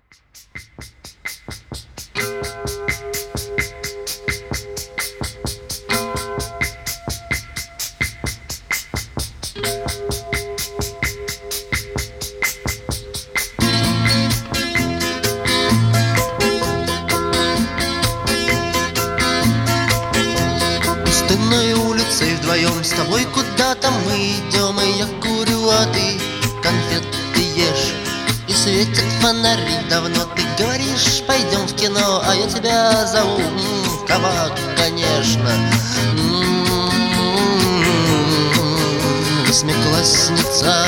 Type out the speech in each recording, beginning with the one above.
Пустынной улицей вдвоем с тобой куда-то мы идем, и я курю, а ты конфеты ешь. И светят фонари давно, ты говоришь, пойдем в кино, а я тебя зову в кабак, конечно. Восьмиклассница.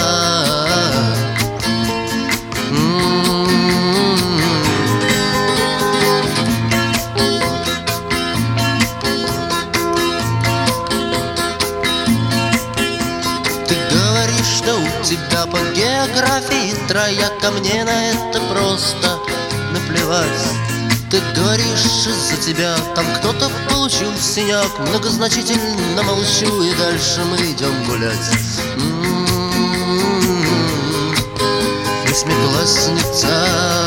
Что у тебя по географии трояка, мне на это просто наплевать. Ты говоришь, из-за тебя там кто-то получил синяк. Многозначительно молчу, и дальше мы идем гулять. Восьмиклассница.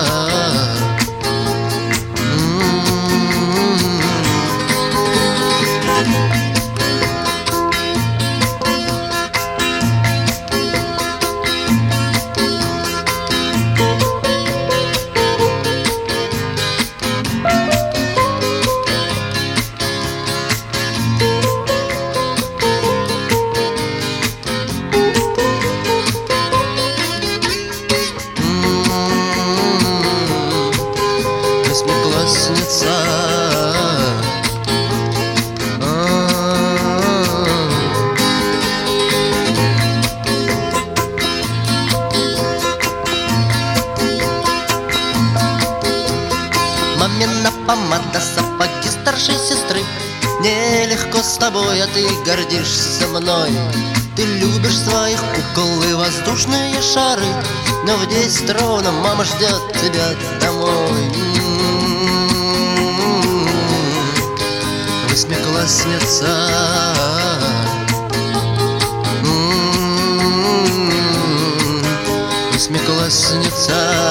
Восьмиклассница. Мамина помада, сапоги старшей сестры. Нелегко с тобой, а ты гордишься мной. Ты любишь своих кукол и воздушные шары, но в 10 ровно мама ждет тебя домой. Восьмиклассница. Восьмиклассница.